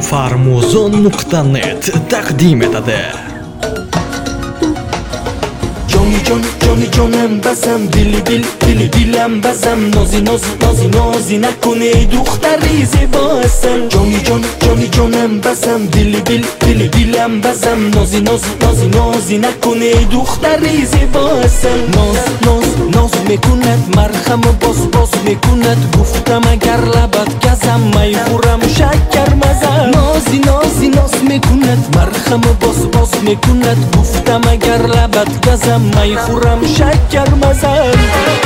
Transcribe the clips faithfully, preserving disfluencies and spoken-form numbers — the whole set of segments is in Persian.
farmuzon nuqta net taqdim etadi. Joni jon, joni jonem bazam, dili dil, dili dilam bazam, nozi nozi nozi nozi nakone دختری زیبا هستن. جانی جان، جانی جانم بازم، دلی دل، دلی دیلم بازم، نازی نازی نازی نازی نکنه دختری زیبا هستن. ناز ناز ناز میکند، مرهم و باز باز میکند، گفتم اگر لبت گزم میخورم شکر مزم. نازی نازی ناز میکند، مرهم و باز باز میکند، گفتم اگر لبت گزم میخورم شکر مزم.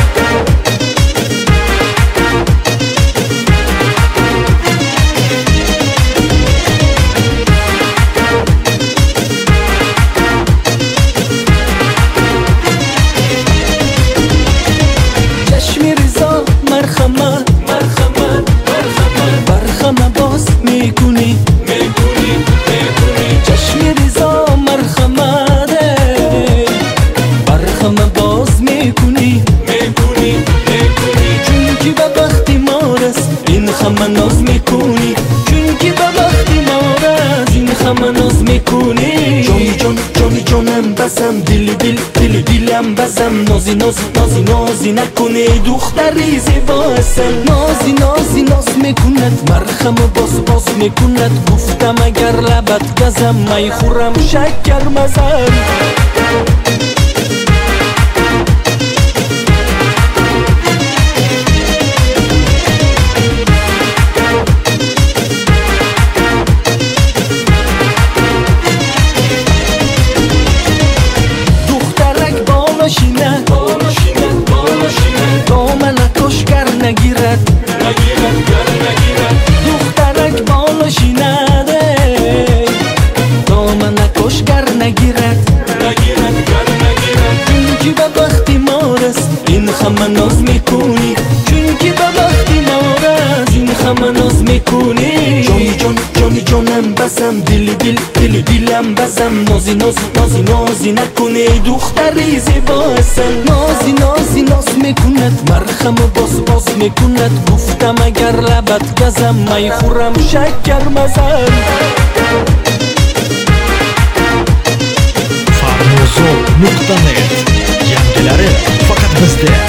مرخمه مرخمه مرخمه برخمه باز میکنی میکنی میکنی چشم رضا مرخمه ده برخمه باز میکنی میکنی میکنی چون که به وقتی ما رس این خمه ناز میکنی چون که به وقتی ما رس این خمه ناز میکنی. جانی جان جانی جانم بازم، دلی دل دلی دیلم بازم، نازی نازی نازی نازی نکنه دختری زیبا هستن. نازی نازی ناز میکند، مرخم و باز باز میکند، گفتم اگر لبت گزم میخورم شکر مزم. بالاشینه بالاشینه بالاشینه دامن کشگر نگیرد نگیرد گر نگیرد دخترک بالاشینه ده دامن کشگر نگیرد نگیرد گر نگیرد چون که به وقتی ما رس این خمه ناز میکنی چون که به وقتی ما رس این خمه ناز میکنی. جانی جان جانی جانم بازم، دلی دل دلی دیلم بازم، نازی نازی نازی نازی نکنه دختری زیبا هستن. نازی نازی ناز میکند، مرخم و باز باز میکند، گفتم اگر لبت گزم میخورم شکر مزم. farmuzon nuqta net yangilari faqat bizda.